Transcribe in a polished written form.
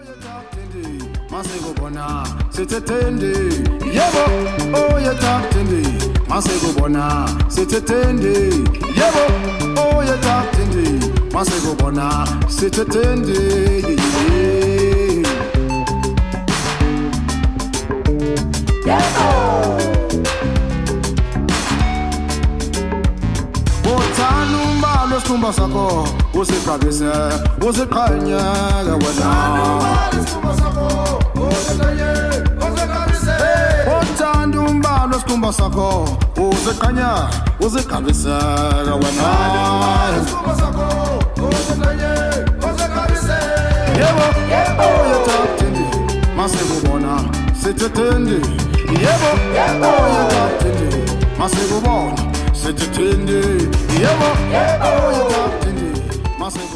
Masegobona, sitetende, yebo, oh yetatende, Masegobona, sitetende, yebo, oh yetatende, Masegobona, sitetende, yebo. Othanumba lesikhumba sakho, usiqabise, usiqhanya wena. Othanda umbalo wesikhumba sakho uziqanya uzigabisela wena yebo oyethathindi masekubona sithethindi yebo oyethathindi masekubona sithethindi yebo oyethathindi